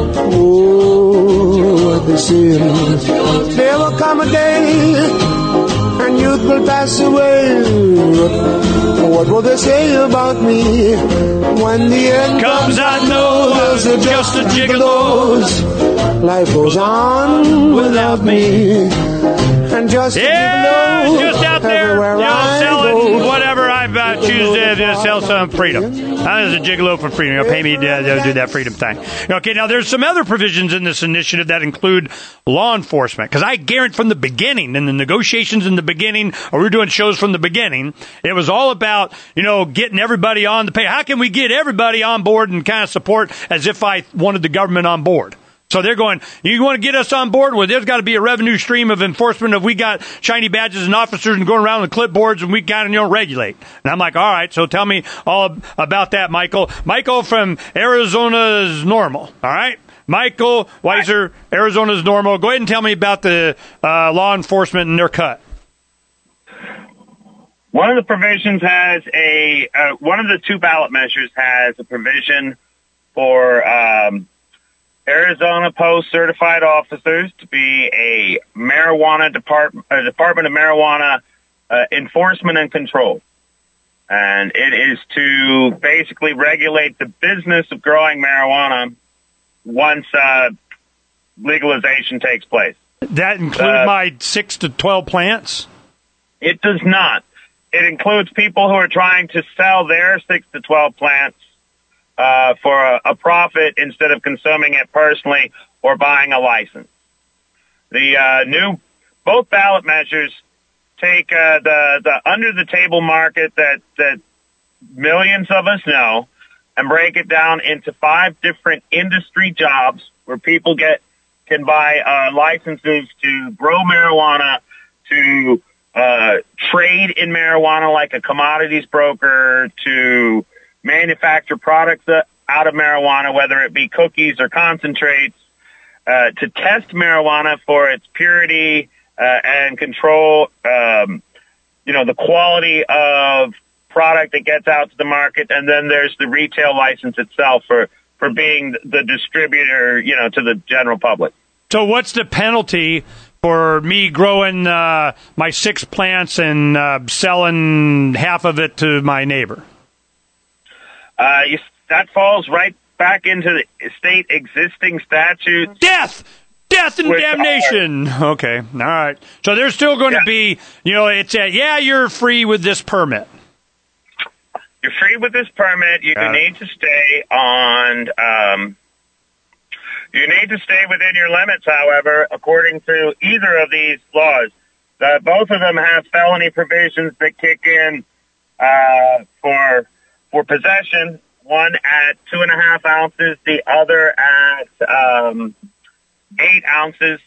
Oh, what they say. There will come a day, and youth will pass away. What will they say about me when the end comes? I know there's just a gigolo. Life goes on without me. And just yeah, gigolo, just out there, you know, I selling go. whatever I uh, choose to, to sell some freedom. I'm a gigolo for freedom. You'll pay me to, to do that freedom thing. Okay, now there's some other provisions in this initiative that include law enforcement. Because I guarantee from the beginning, in the negotiations in the beginning, or we were doing shows from the beginning, it was all about, you know, getting everybody on the pay. How can we get everybody on board and kind of support as if I wanted the government on board? So they're going, you want to get us on board? Well, there's got to be a revenue stream of enforcement if we got shiny badges and officers and going around with clipboards and we got to, you know, regulate. And I'm like, all right, so tell me all about that, Michael. Michael from Arizona's Normal, all right? Michael Weiser, Arizona's Normal. Go ahead and tell me about the uh, law enforcement and their cut. One of the provisions has a, uh, one of the two ballot measures has a provision for, um, Arizona Post certified officers to be a marijuana department, a Department of Marijuana uh, Enforcement and Control. And it is to basically regulate the business of growing marijuana once uh, legalization takes place. That include uh, my six to twelve plants? It does not. It includes people who are trying to sell their six to twelve plants Uh, for a, a profit instead of consuming it personally or buying a license. The uh, new, both ballot measures take uh, the the under the table market that that millions of us know and break it down into five different industry jobs where people get can buy uh, licenses to grow marijuana, to uh, trade in marijuana like a commodities broker, to manufacture products out of marijuana, whether it be cookies or concentrates, uh, to test marijuana for its purity uh, and control, um, you know, the quality of product that gets out to the market. And then there's the retail license itself for, for being the distributor, you know, to the general public. So what's the penalty for me growing uh, my six plants and uh, selling half of it to my neighbor? Uh, you, that falls right back into the state existing statutes. Death! Death and damnation! Are, okay, all right. So there's still going to yeah. be, you know, it's a, yeah, you're free with this permit. You're free with this permit. You Got need it. to stay on, um, you need to stay within your limits, however, according to either of these laws. Uh, both of them have felony provisions that kick in uh, for... For possession, one at two and a half ounces, the other at um, eight ounces.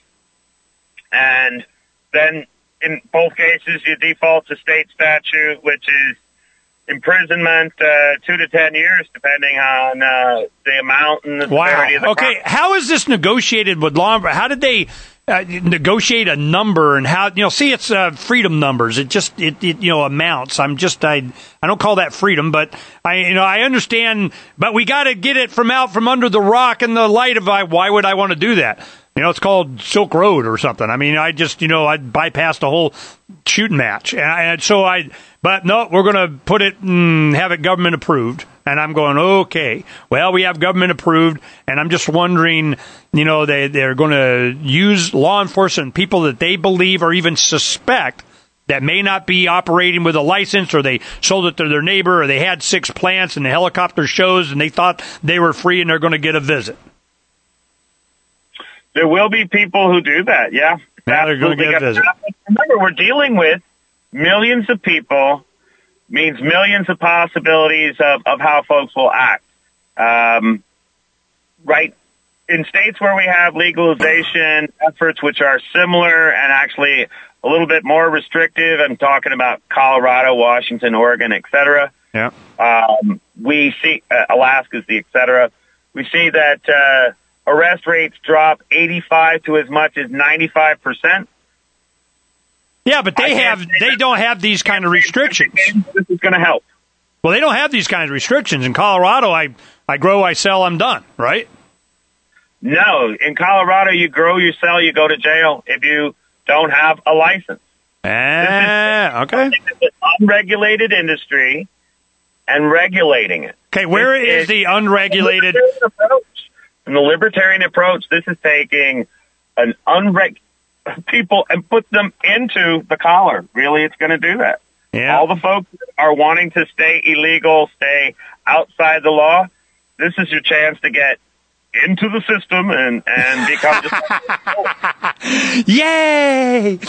And then in both cases, you default to state statute, which is imprisonment uh, two to ten years, depending on uh, the amount and the severity wow. of the okay, crime. How is this negotiated with law? How did they uh, negotiate a number and how, you know, see, it's uh, freedom numbers. It just, it, it, you know, amounts. I'm just, I, I don't call that freedom, but I, you know, I understand, but we got to get it from out from under the rock and the light of, I, why would I want to do that? You know, it's called Silk Road or something. I mean, I just, you know, I bypassed a whole shooting match. And, I, and so I, but no, we're going to put it and have it government approved. And I'm going, okay, well, we have government approved. And I'm just wondering, you know, they, they're going to use law enforcement people that they believe or even suspect that may not be operating with a license, or they sold it to their neighbor, or they had six plants and the helicopter shows and they thought they were free and they're going to get a visit. There will be people who do that, yeah. yeah they're going to get a visit. Remember, we're dealing with millions of people, means millions of possibilities of, of how folks will act. Um, right, in states where we have legalization efforts which are similar and actually a little bit more restrictive, I'm talking about Colorado, Washington, Oregon, et cetera. Yeah. Um, we see, uh, Alaska's the et cetera. We see that, uh, arrest rates drop eighty-five to as much as ninety-five percent. Yeah, but they have they don't have these kind of restrictions. This is going to help. Well, they don't have these kinds of restrictions. In Colorado, I, I grow, I sell, I'm done, right? No. In Colorado, you grow, you sell, you go to jail if you don't have a license. Ah, okay. It's an unregulated industry and regulating it. Okay, where it, is it, the unregulated... From the libertarian approach, this is taking an unreg people and put them into the collar. Really, it's going to do that. Yeah. All the folks that are wanting to stay illegal, stay outside the law, this is your chance to get into the system and, and become just... Yay!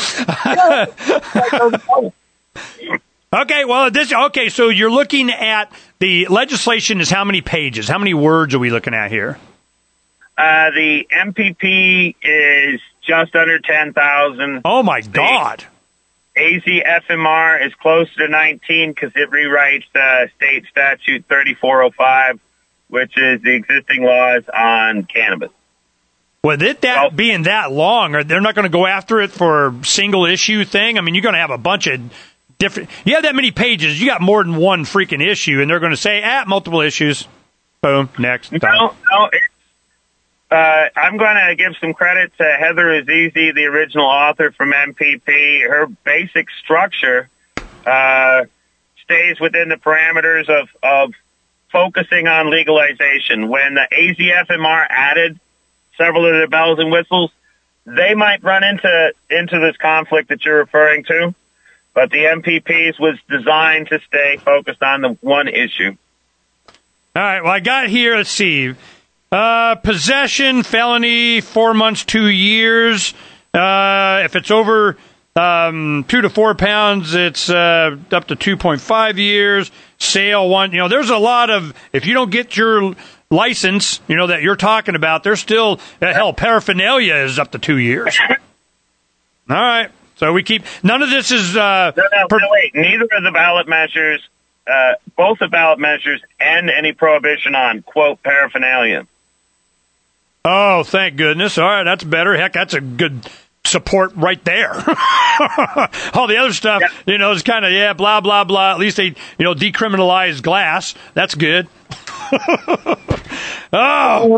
Okay, well, this okay. So you're looking at the legislation is how many pages? How many words are we looking at here? Uh, the M P P is just under ten thousand. Oh my God! A Z F M R is closer to nineteen because it rewrites uh, state statute thirty-four oh five, which is the existing laws on cannabis. With it that well, being that long, or they're not going to go after it for single issue thing. I mean, you're going to have a bunch of different. You have that many pages, you got more than one freaking issue, and they're going to say, "Ah, multiple issues." Boom. Next. No, no. It's, uh, I'm going to give some credit to Heather Azizi, the original author from M P P. Her basic structure uh, stays within the parameters of, of focusing on legalization. When the A Z F M R added several of the bells and whistles, they might run into into this conflict that you're referring to. But the M P Ps was designed to stay focused on the one issue. All right, well, I got here, let's see, uh, possession, felony, four months, two years. Uh, if it's over um, two to four pounds, it's uh, up to two point five years. Sale, one, you know, there's a lot of, if you don't get your license, you know, that you're talking about, there's still, uh, hell, paraphernalia is up to two years. All right. So we keep, none of this is, uh, no, no, per- no, wait, neither of the ballot measures, uh, both the ballot measures and any prohibition on, quote, paraphernalia. Oh, thank goodness. All right, that's better. Heck, that's a good support right there. All the other stuff, yeah. you know, is kind of, yeah, blah, blah, blah. At least they, you know, decriminalized glass. That's good. Oh.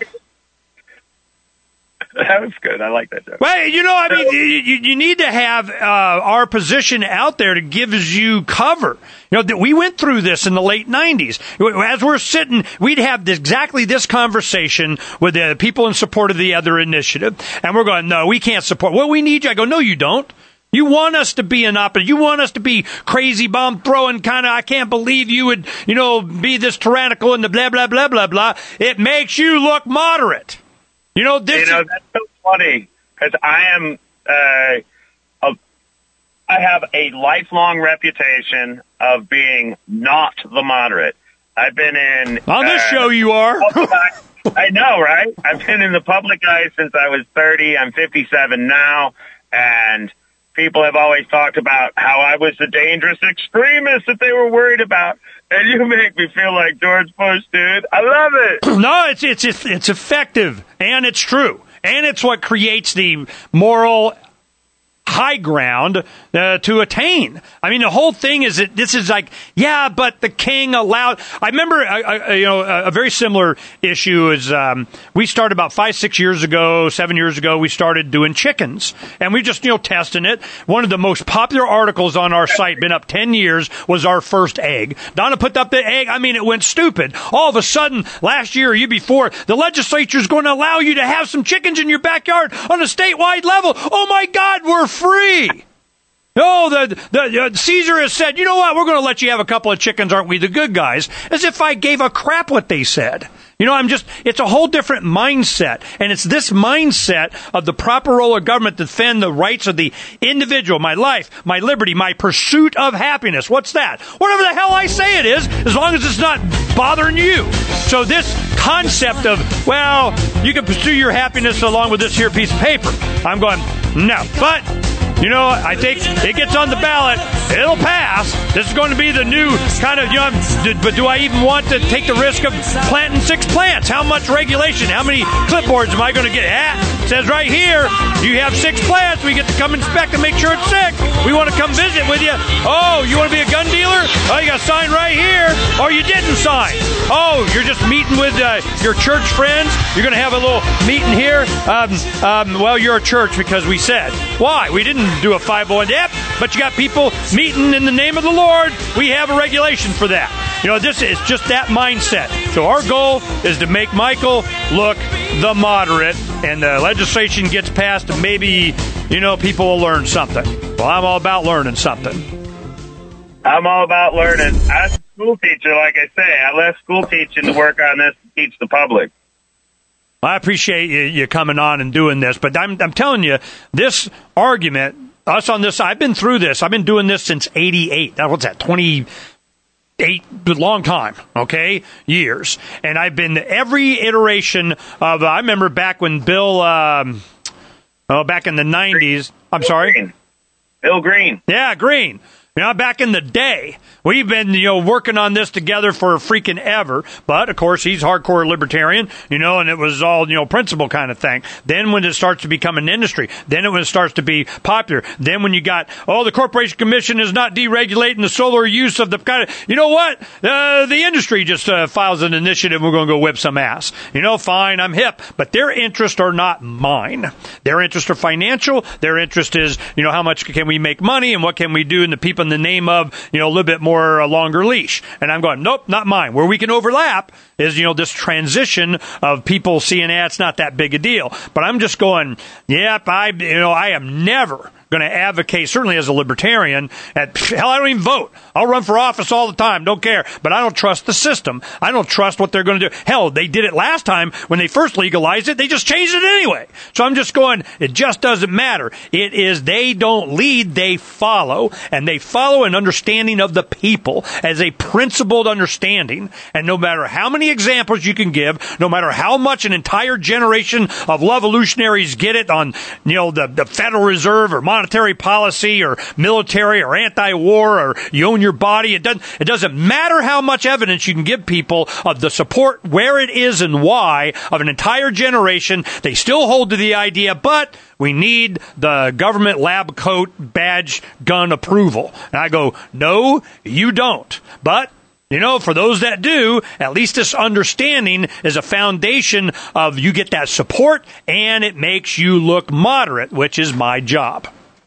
That was good. I like that joke. Well, you know, I mean, you, you need to have uh, our position out there to give you cover. You know, we went through this in the late nineties. As we're sitting, we'd have this, exactly this conversation with the people in support of the other initiative, and we're going, no, we can't support. Well, we need you. I go, no, you don't. You want us to be an opposite. You want us to be crazy bomb throwing kind of, I can't believe you would, you know, be this tyrannical and the blah, blah, blah, blah, blah. It makes you look moderate. You know, this you know, that's so funny because I am, uh, a, I have a lifelong reputation of being not the moderate. I've been in on this uh, show. You are. I know, right? I've been in the public eye since I was thirty. I'm fifty-seven now, and people have always talked about how I was the dangerous extremist that they were worried about. And you make me feel like George Bush, dude. I love it. No, it's it's it's effective, and it's true, and it's what creates the moral high ground uh, to attain. I mean, the whole thing is that this is like, yeah, but the king allowed. I remember, uh, uh, you know, a, a very similar issue is um, we started about five, six years ago, seven years ago. We started doing chickens, and we just you know testing it. One of the most popular articles on our site, been up ten years, was our first egg. Donna put up the egg. I mean, it went stupid. All of a sudden, last year or year before, the legislature is going to allow you to have some chickens in your backyard on a statewide level. Oh my God, we're free. No, the, the uh, Caesar has said, you know what, we're going to let you have a couple of chickens, aren't we the good guys? As if I gave a crap what they said. You know, I'm just, it's a whole different mindset. And it's this mindset of the proper role of government to defend the rights of the individual, my life, my liberty, my pursuit of happiness. What's that? Whatever the hell I say it is, as long as it's not bothering you. So this concept of, well, you can pursue your happiness along with this here piece of paper. I'm going, no. But you know, I think it gets on the ballot. It'll pass. This is going to be the new kind of, you know, but do I even want to take the risk of planting six plants? How much regulation? How many clipboards am I going to get? Ah, it says right here, you have six plants. We get to come inspect and make sure it's sick. We want to come visit with you. Oh, you want to be a gun dealer? Oh, you got to sign right here. Or you didn't sign. Oh, you're just meeting with uh, your church friends. You're going to have a little meeting here. Um, um, well, you're a church because we said. Why? We didn't do a five oh one. Yep, but you got people meeting in the name of the Lord. We have a regulation for that. You know, this is just that mindset. So our goal is to make Michael look the moderate, and the legislation gets passed, and maybe, you know, people will learn something. Well, I'm all about learning something. I'm all about learning. I'm a school teacher, like I say. I left school teaching to work on this to teach the public. I appreciate you, you coming on and doing this, but I'm, I'm telling you, this argument, us on this, I've been through this. I've been doing this since eighty-eight. That what's that? twenty-eight, long time, okay, years. And I've been every iteration of. Uh, I remember back when Bill, um, oh, back in the nineties. I'm Bill sorry, Green. Bill Green. Yeah, Green. You know, back in the day, we've been, you know, working on this together for freaking ever. But, of course, he's hardcore libertarian, you know, and it was all, you know, principle kind of thing. Then when it starts to become an industry, then when it starts to be popular, then when you got, oh, the Corporation Commission is not deregulating the solar use of the kind of, you know what? Uh, the industry just uh, files an initiative. We're going to go whip some ass. You know, fine, I'm hip. But their interests are not mine. Their interests are financial. Their interest is, you know, how much can we make money and what can we do in the people in the name of, you know, a little bit more a longer leash. And I'm going, nope, not mine. Where we can overlap is, you know, this transition of people seeing, ah, it's not that big a deal. But I'm just going, yep, I, you know, I am never going to advocate, certainly as a libertarian, at, hell, I don't even vote. I'll run for office all the time, don't care. But I don't trust the system. I don't trust what they're going to do. Hell, they did it last time when they first legalized it. They just changed it anyway. So I'm just going, it just doesn't matter. It is they don't lead, they follow. And they follow an understanding of the people as a principled understanding. And no matter how many examples you can give, no matter how much an entire generation of revolutionaries get it on, you know, the, the Federal Reserve or monetary monetary policy or military or anti-war or you own your body. It doesn't, it doesn't matter how much evidence you can give people of the support, where it is and why of an entire generation. They still hold to the idea, but we need the government lab coat badge gun approval. And I go, no, you don't. But you know, for those that do, at least this understanding is a foundation of you get that support and it makes you look moderate, which is my job.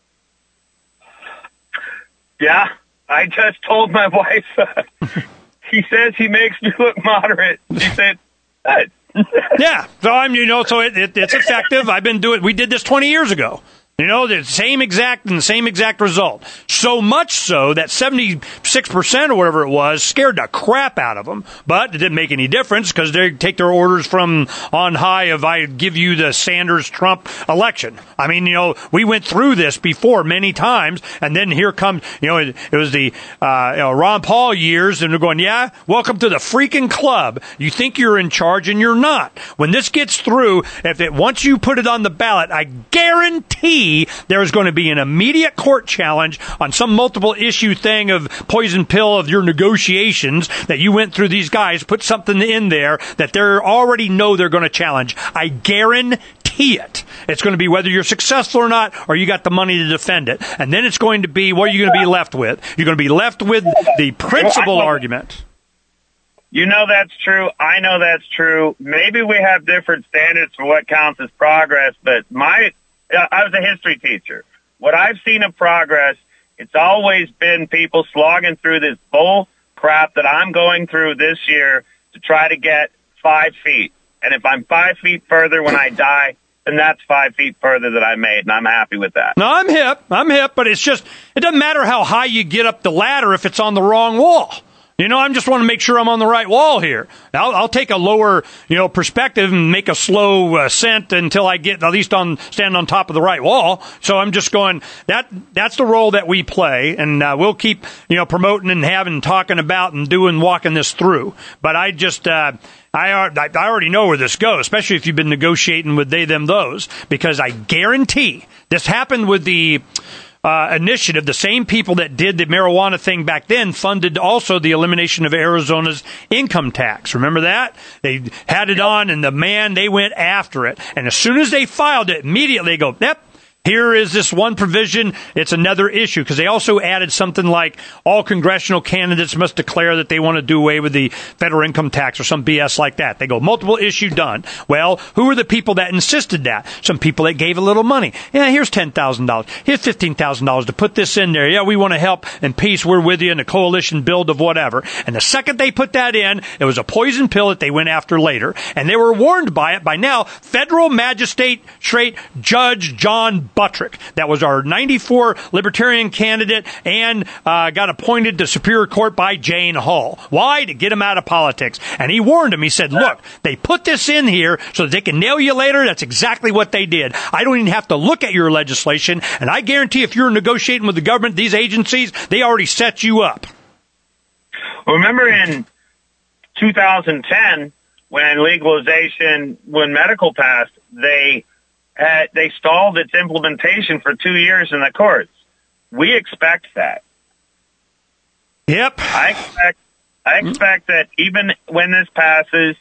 Yeah, I just told my wife, uh, he says he makes me look moderate. She said, good. Yeah, so I'm, you know, so it, it, it's effective. I've been doing, we did this twenty years ago. You know, the same exact and the same exact result. So much so that seventy-six percent or whatever it was scared the crap out of them. But it didn't make any difference because they take their orders from on high of I give you the Sanders-Trump election. I mean, you know, we went through this before many times, and then here comes, you know, it, it was the uh, you know, Ron Paul years, and they're going, yeah, welcome to the freaking club. You think you're in charge, and you're not. When this gets through, if it once you put it on the ballot, I guarantee there is going to be an immediate court challenge on some multiple issue thing of poison pill of your negotiations that you went through. These guys put something in there that they already know they're going to challenge. I guarantee guarantee it. It's going to be whether you're successful or not, or you got the money to defend it. And then it's going to be, what are you going to be left with? You're going to be left with the principal argument. You know that's true. I know that's true. Maybe we have different standards for what counts as progress, but my, I was a history teacher. What I've seen of progress, it's always been people slogging through this bull crap that I'm going through this year to try to get five feet. And if I'm five feet further when I die, then that's five feet further that I made, and I'm happy with that. No, I'm hip. I'm hip, but it's just, it doesn't matter how high you get up the ladder if it's on the wrong wall. You know, I just want to make sure I'm on the right wall here. I'll, I'll take a lower, you know, perspective and make a slow ascent until I get at least on stand on top of the right wall. So I'm just going, that that's the role that we play, and uh, we'll keep, you know, promoting and having, talking about and doing, walking this through. But I just, uh, I, I already know where this goes, especially if you've been negotiating with they, them, those, because I guarantee this happened with the Uh, initiative. The same people that did the marijuana thing back then funded also the elimination of Arizona's income tax. Remember that? They had it on, and the man, they went after it. And as soon as they filed it, immediately they go, yep, here is this one provision. It's another issue, because they also added something like all congressional candidates must declare that they want to do away with the federal income tax or some B S like that. They go, multiple issue done. Well, who are the people that insisted that? Some people that gave a little money. Yeah, here's ten thousand dollars. Here's fifteen thousand dollars to put this in there. Yeah, we want to help and peace. We're with you in the coalition build of whatever. And the second they put that in, it was a poison pill that they went after later. And they were warned by it by now. Federal Magistrate Straight Judge John Buttrick, that was our ninety-four Libertarian candidate, and uh, got appointed to Superior Court by Jane Hall. Why? To get him out of politics. And he warned him. He said, look, they put this in here so that they can nail you later. That's exactly what they did. I don't even have to look at your legislation, and I guarantee if you're negotiating with the government, these agencies, they already set you up. Remember in two thousand ten, when legalization, when medical passed, they Uh, they stalled its implementation for two years in the courts. We expect that. Yep. I expect, I expect that even when this passes,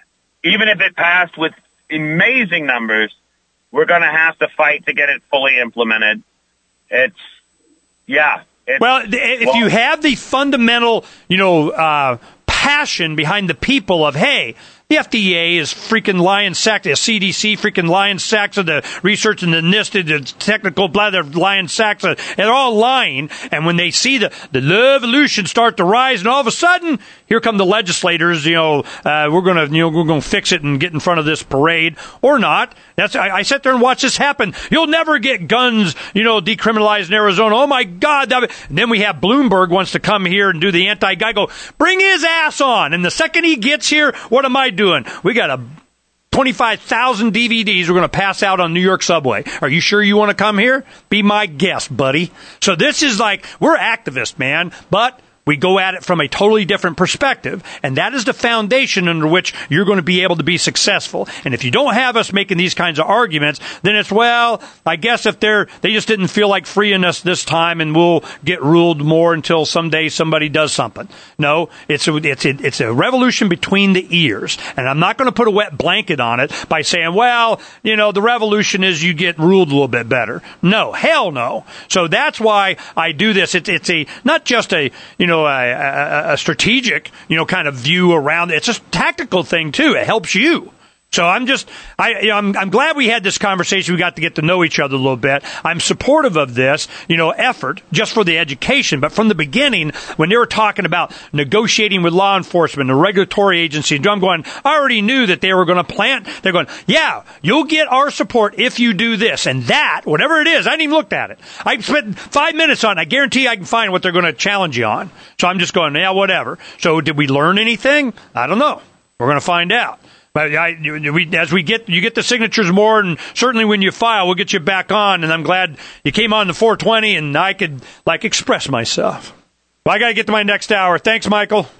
even if it passed with amazing numbers, we're going to have to fight to get it fully implemented. It's, yeah. It's, well, if well, you have the fundamental, you know, uh, passion behind the people of, hey, the F D A is freaking lying sacks. The C D C freaking lying sacks of the research and the NIST, the technical blah, they're lying sacks. Of, and they're all lying. And when they see the, the revolution start to rise, and all of a sudden, here come the legislators, you know, uh, we're going to, you know, we're going to fix it and get in front of this parade or not. That's, I, I sat there and watched this happen. You'll never get guns, you know, decriminalized in Arizona. Oh my God. That, and then we have Bloomberg wants to come here and do the anti-guy, go, bring his ass on. And the second he gets here, what am I doing? We got a twenty-five thousand D V Ds we're going to pass out on New York subway. Are you sure you want to come here? Be my guest, buddy. So this is like, we're activists, man, but we go at it from a totally different perspective, and that is the foundation under which you're going to be able to be successful. And if you don't have us making these kinds of arguments, then it's, well, I guess if they're, they just didn't feel like freeing us this time, and we'll get ruled more until someday somebody does something. No, it's a, it's a, it's a revolution between the ears. And I'm not going to put a wet blanket on it by saying, well, you know, the revolution is you get ruled a little bit better. No, hell no. So that's why I do this. It's, it's a, not just a, you know, A, a, a strategic, you know, kind of view around it. It's a tactical thing too. It helps you. So I'm just, I, you know, I'm, I'm glad we had this conversation. We got to get to know each other a little bit. I'm supportive of this, you know, effort just for the education. But from the beginning, when they were talking about negotiating with law enforcement, the regulatory agencies, I'm going, I already knew that they were going to plant. They're going, yeah, you'll get our support if you do this. And that, whatever it is, I didn't even look at it. I spent five minutes on it. I guarantee I can find what they're going to challenge you on. So I'm just going, yeah, whatever. So did we learn anything? I don't know. We're going to find out. But I, we, as we get, you get the signatures more, and certainly when you file, we'll get you back on. And I'm glad you came on the four twenty, and I could like express myself. Well, I got to get to my next hour. Thanks, Michael.